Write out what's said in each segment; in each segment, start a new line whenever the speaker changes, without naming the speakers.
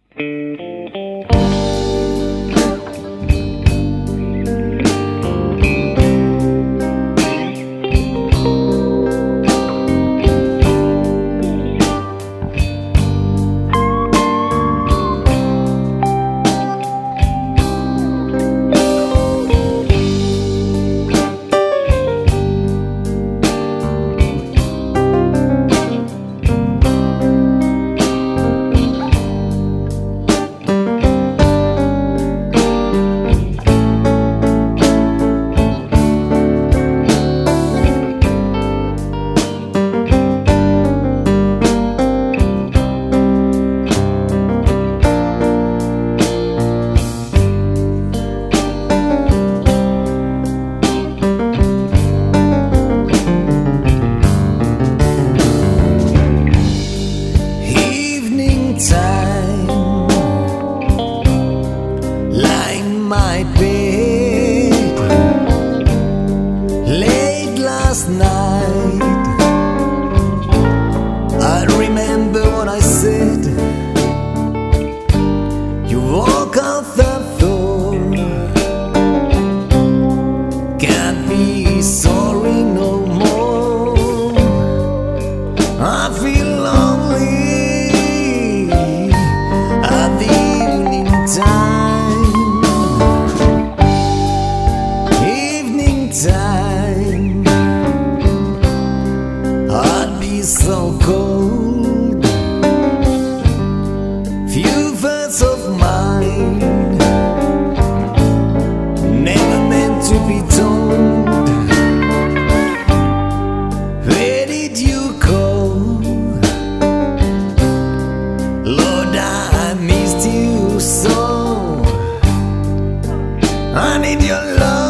My bed late last night, I remember what I said. You walk out the door, can't be sorry no more. I feel lonely at the evening time. Time, I'd be so cold. Few words of mine, never meant to be told. Where did you go? Lord, I missed you so. I need your love.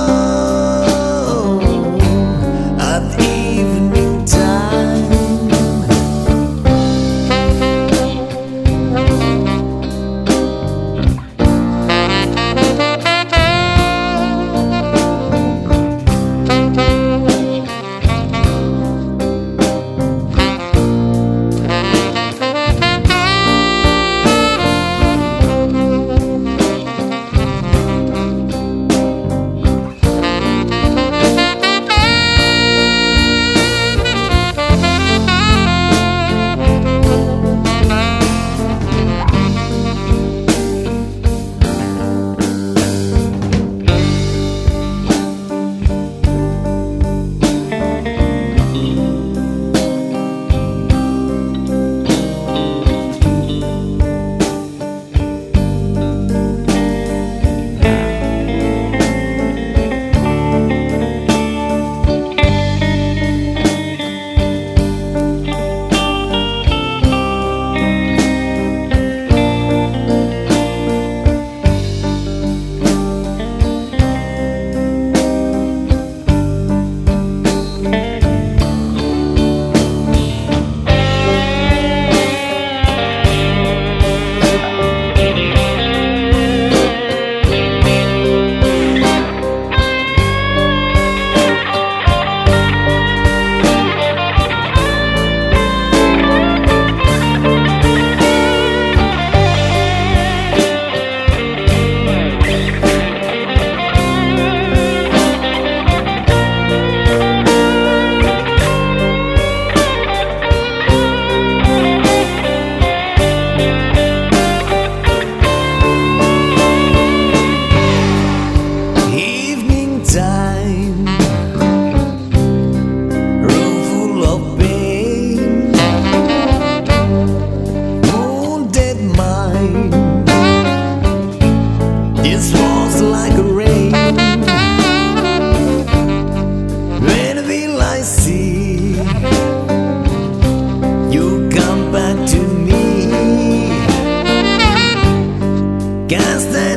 Can't stand